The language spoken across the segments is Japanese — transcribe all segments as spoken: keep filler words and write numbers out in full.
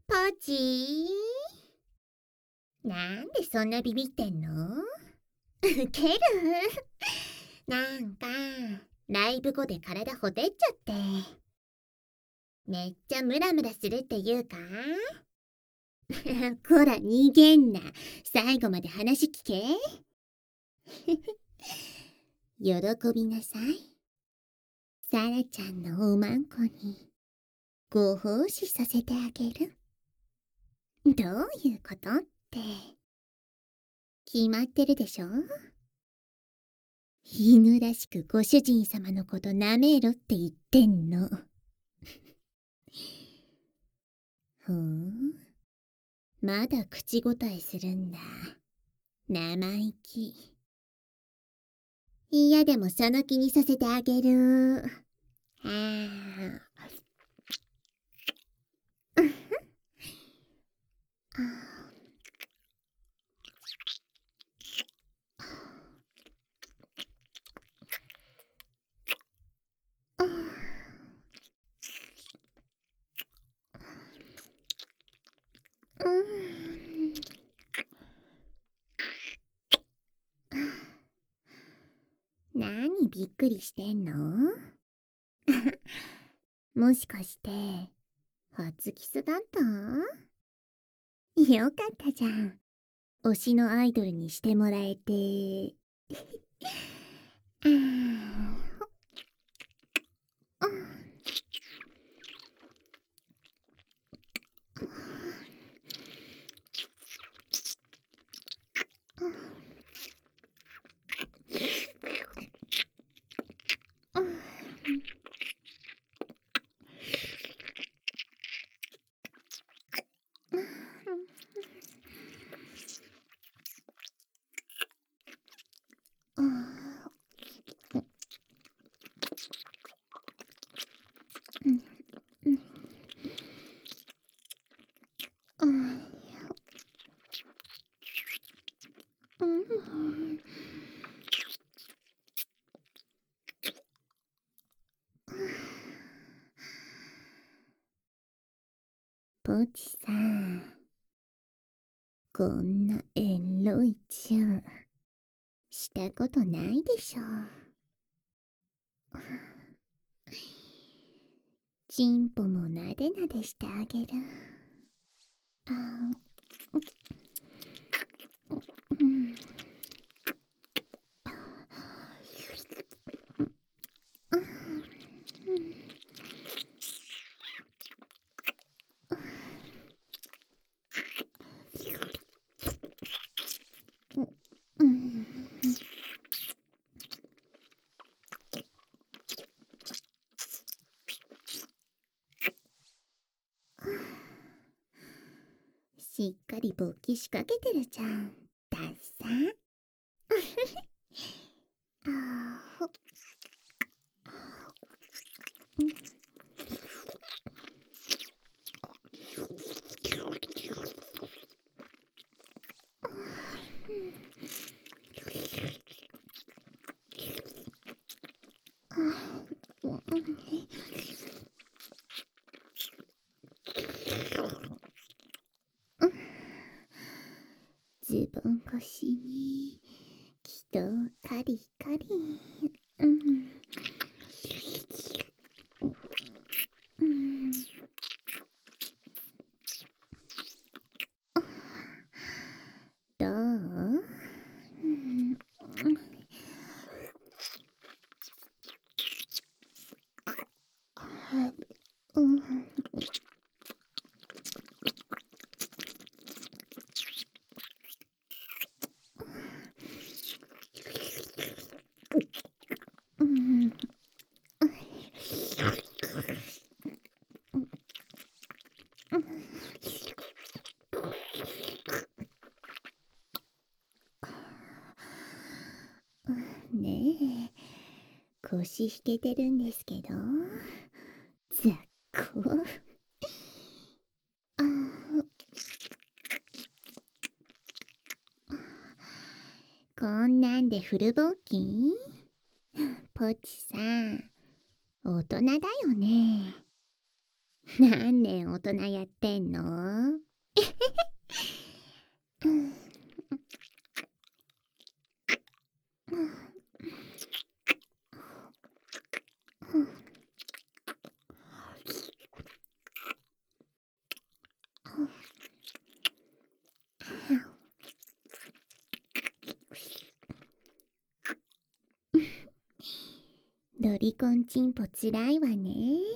ポチー、なんでそんなビビってんの？ウケる。なんかライブ後で体ほてっちゃってめっちゃムラムラするっていうか。こら逃げんな、最後まで話聞け。喜びなさい。サラちゃんのおまんこにご奉仕させてあげる。どういうことって決まってるでしょ。犬らしくご主人様のことなめろって言ってんの。ほん、まだ口答えするんだ。生意気。嫌でもその気にさせてあげる。あーあーあーうん何びっくりしてんの？もしかして初キスだった？よかったじゃん。推しのアイドルにしてもらえて。ああポチさん、こんなエロいチューしたことないでしょ。チンポもなでなでしてあげる。あうん、うん、しっかり勃起しかけてるじゃん。ダッサ。あズボン越しに人をカリカリ。うん、うん、どう？うん、うん、うん、ねえ、腰引けてるんですけど。ざっこ。あー、こんなんでフルボッキン？ポチさん、大人だよね。 何年大人やってんの？ロリコンチンポつらいわね。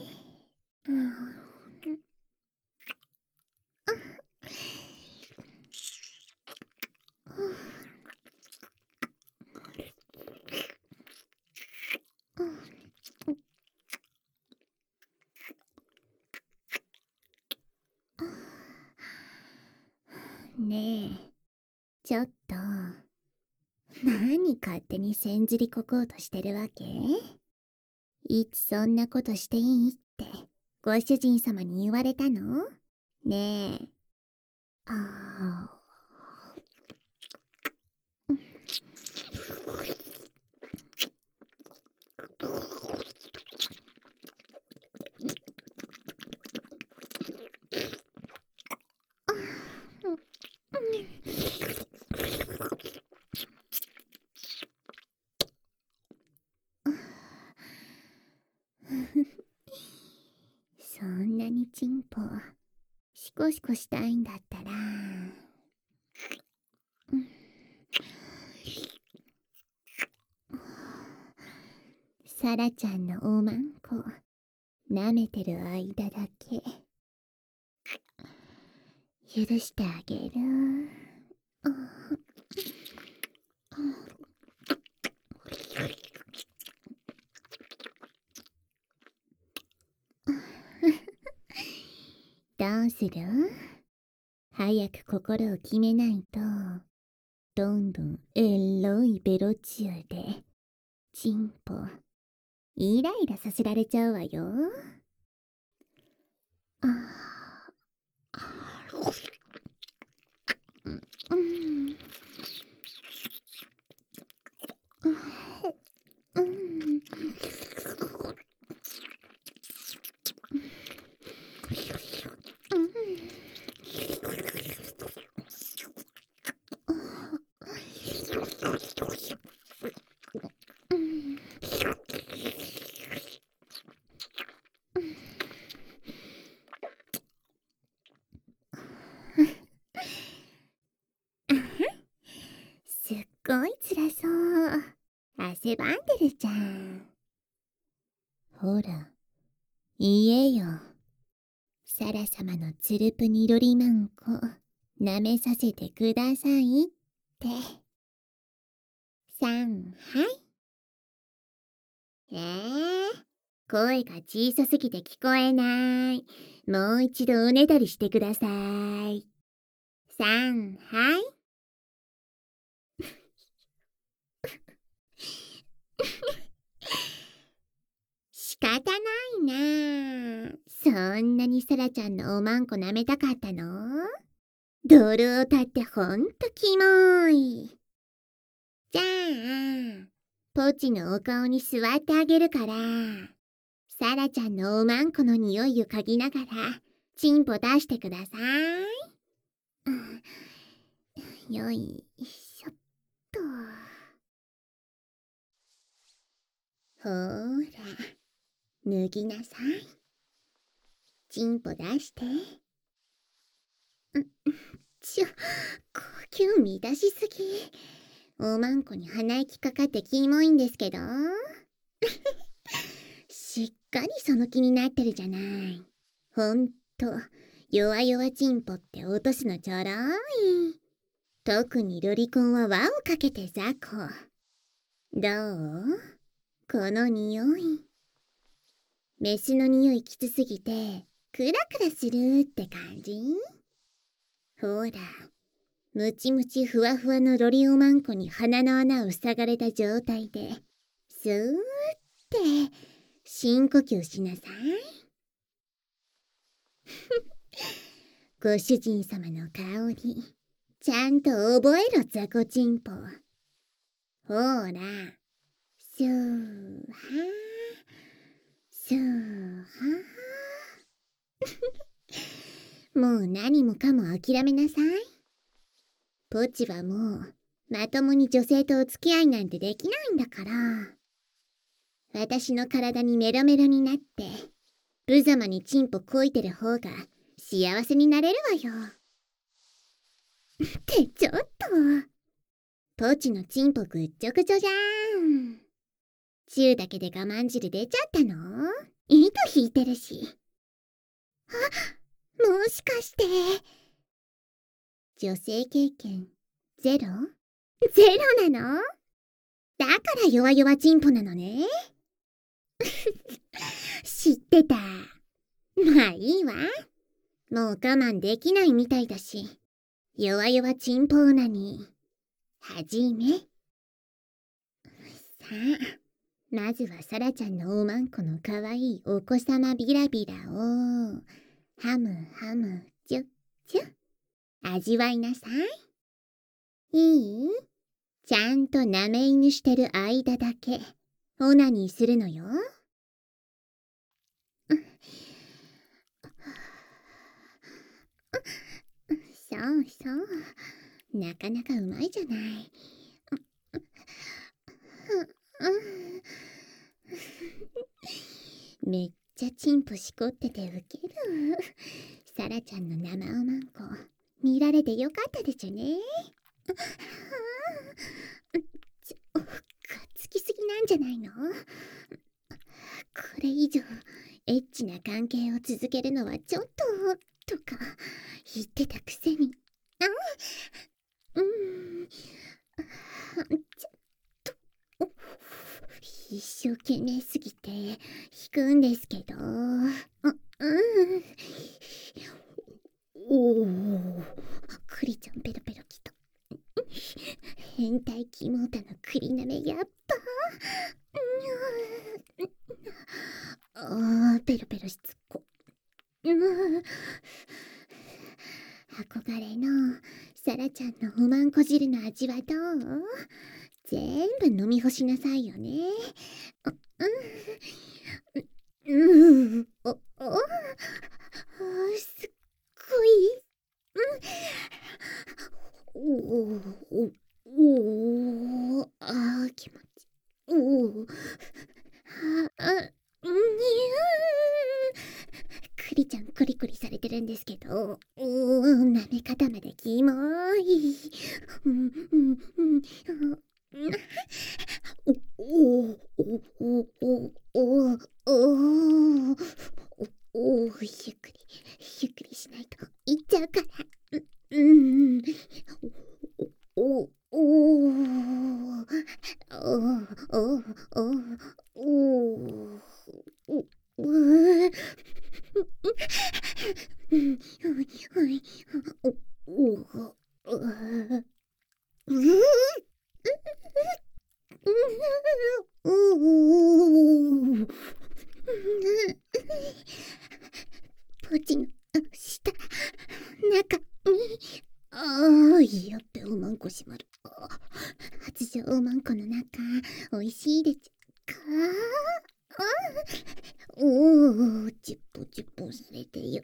ねえ、ちょっと、何勝手にせんずりここうとしてるわけ？いつそんなことしていいってご主人様に言われたの？ねえ。ああ。そんなにチンポシコシコしたいんだったら、サラちゃんのおまんこ舐めてる間だけ許してあげる。どうする？早く心を決めないと、どんどんエロいベロチューでチンポイライラさせられちゃうわよ。ああ、うん、うん、すっごい辛そう。汗ばんでるじゃん。ほら、言えよ。サラ様のツルプニロリマンコ、舐めさせてくださいって。さん、はい。えー、声が小さすぎて聞こえない。もう一度おねだりしてください。さん、はい。仕方ないなぁ。そんなにサラちゃんのおまんこ舐めたかったの？ドルオタってほんとキモい。じゃあ、ポチのお顔に座ってあげるから、サラちゃんのおまんこの匂いを嗅ぎながら、チンポ出してください。うん、よいしょっと。ほーら、脱ぎなさい。チンポ出して。んちょ、呼吸乱しすぎ。おまんこに鼻息かかってキモいんですけど。しっかりその気になってるじゃない。ほんと、弱々チンポって落とすのちょろい。特にロリコンは輪をかけて雑魚。どう？この匂い。メスの匂いきつすぎて、クラクラするって感じ？ほら、ムチムチふわふわのロリオマンコに鼻の穴を塞がれた状態で、スーって深呼吸しなさい。ご主人様の香り、ちゃんと覚えろザコチンポ。ほら、スーハー、スーハもう何もかも諦めなさい。ポチはもうまともに女性とお付き合いなんてできないんだから。私の体にメロメロになって無様にチンポこいてる方が幸せになれるわよ。ってちょっと、ポチのチンポぐっちょぐちょじゃん。チューだけで我慢汁出ちゃったの？糸引いてるし。あ、もしかして女性経験ゼロ？ゼロなの？だから弱々チンポなのね。知ってた。まあいいわ。もう我慢できないみたいだし、弱々チンポオナニー始め。さあ、まずはサラちゃんのおまんこのかわいいお子様ビラビラをハムハムチュッチュッ味わいなさい。いい？ちゃんと舐め犬してる間だけオナニーするのよ。そうそう、なかなかうまいじゃない。めっちゃチンポしこっててウケる。サラちゃんの生おまんこ見られてよかったでちゅね。ちょ、がっつきすぎなんじゃないの？これ以上エッチな関係を続けるのはちょっととか言ってたくせに。あ、うん、ちょっと一生懸命すぎて引くんですけど。あ、うん。おお、クリちゃんペロペロきた。変態キモータのクリなめやっぱ。あー、ペロペロしつこ。うん、憧れのサラちゃんのおまんこ汁の味はどう？全部飲み干しなさいよね。うん、うん、お、お、すっごい。うん、おおおお、あー気持ち。おお、あ、うん、クリちゃんクリクリされてるんですけど、おー、舐め方までキモい。うんうんうんおおおおおおおおお、ゆっくりゆっくりしないといっちゃうから。うんおおおおおおおおおポチの下中に、ああ、やっべ、おまんこしまる。発情おまんこの中おいしいでちゅか。おお、チュッポチュッポされてよ。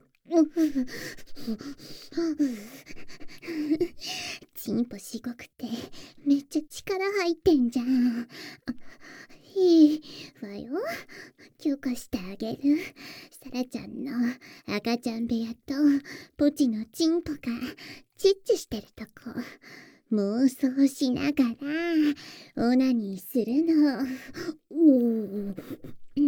チンポしごくてめっちゃ力入ってんじゃん。いいわよ、許可してあげる。サラちゃんの赤ちゃん部屋とポチのチンポがチッチしてるとこ妄想しながらオナニーするの。おお、うん、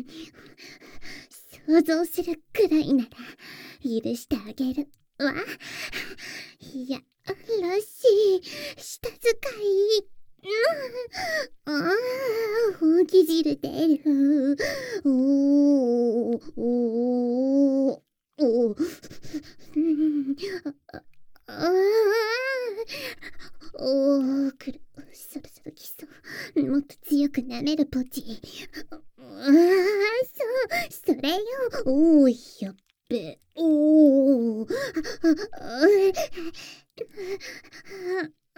想像するくらいなら許してあげるわ。いやらしい舌使い。うん、ああ、本気汁出る。おーおーおー、うん、ああおー、くる、そろそろきそう。もっと強く舐めるポチ。ああ、そう、それよ。おー、やっべ。おー、あああ